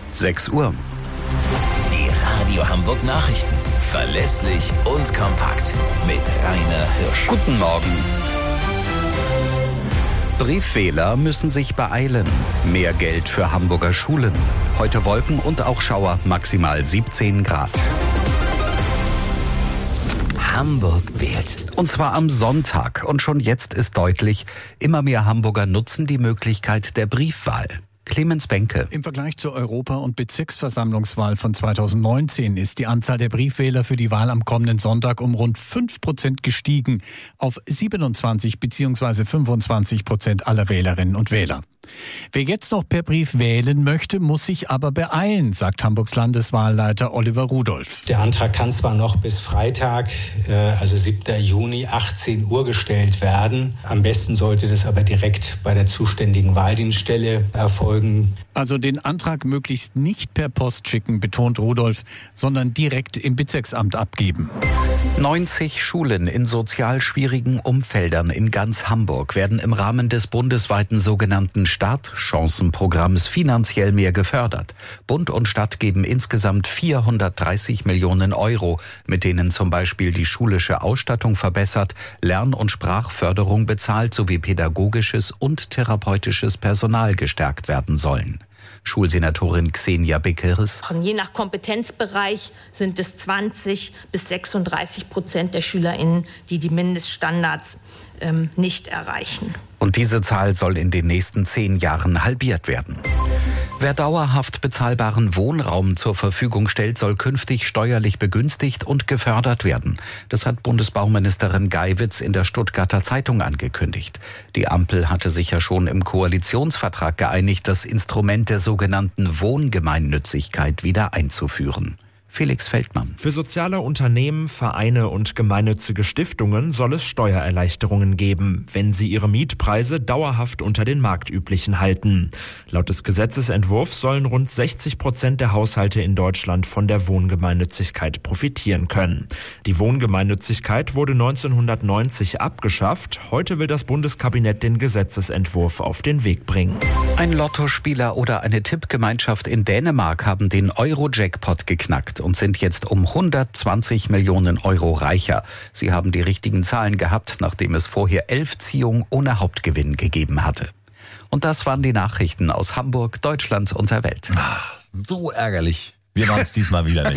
6 Uhr. Die Radio Hamburg Nachrichten. Verlässlich und kompakt. Mit Rainer Hirsch. Guten Morgen. Briefwähler müssen sich beeilen. Mehr Geld für Hamburger Schulen. Heute Wolken und auch Schauer, maximal 17 Grad. Hamburg wählt. Und zwar am Sonntag. Und schon jetzt ist deutlich, immer mehr Hamburger nutzen die Möglichkeit der Briefwahl. Clemens Benke. Im Vergleich zur Europa- und Bezirksversammlungswahl von 2019 ist die Anzahl der Briefwähler für die Wahl am kommenden Sonntag um rund 5% gestiegen auf 27 bzw. 25% aller Wählerinnen und Wähler. Wer jetzt noch per Brief wählen möchte, muss sich aber beeilen, sagt Hamburgs Landeswahlleiter Oliver Rudolph. Der Antrag kann zwar noch bis Freitag, also 7. Juni, 18 Uhr gestellt werden. Am besten sollte das aber direkt bei der zuständigen Wahldienststelle erfolgen. Also den Antrag möglichst nicht per Post schicken, betont Rudolph, sondern direkt im Bezirksamt abgeben. 90 Schulen in sozial schwierigen Umfeldern in ganz Hamburg werden im Rahmen des bundesweiten sogenannten Startchancenprogramms finanziell mehr gefördert. Bund und Stadt geben insgesamt 430 Millionen Euro, mit denen zum Beispiel die schulische Ausstattung verbessert, Lern- und Sprachförderung bezahlt sowie pädagogisches und therapeutisches Personal gestärkt werden sollen. Schulsenatorin Xenia Beckeres. Je nach Kompetenzbereich sind es 20 bis 36% der SchülerInnen, die die Mindeststandards nicht erreichen. Und diese Zahl soll in den nächsten 10 Jahren halbiert werden. Wer dauerhaft bezahlbaren Wohnraum zur Verfügung stellt, soll künftig steuerlich begünstigt und gefördert werden. Das hat Bundesbauministerin Geiwitz in der Stuttgarter Zeitung angekündigt. Die Ampel hatte sich ja schon im Koalitionsvertrag geeinigt, das Instrument der sogenannten Wohngemeinnützigkeit wieder einzuführen. Felix Feldmann. Für soziale Unternehmen, Vereine und gemeinnützige Stiftungen soll es Steuererleichterungen geben, wenn sie ihre Mietpreise dauerhaft unter den marktüblichen halten. Laut des Gesetzesentwurfs sollen rund 60% der Haushalte in Deutschland von der Wohngemeinnützigkeit profitieren können. Die Wohngemeinnützigkeit wurde 1990 abgeschafft. Heute will das Bundeskabinett den Gesetzesentwurf auf den Weg bringen. Ein Lottospieler oder eine Tippgemeinschaft in Dänemark haben den Euro-Jackpot geknackt und sind jetzt um 120 Millionen Euro reicher. Sie haben die richtigen Zahlen gehabt, nachdem es vorher 11 Ziehungen ohne Hauptgewinn gegeben hatte. Und das waren die Nachrichten aus Hamburg, Deutschland und der Welt. So ärgerlich. Wir waren es diesmal wieder nicht.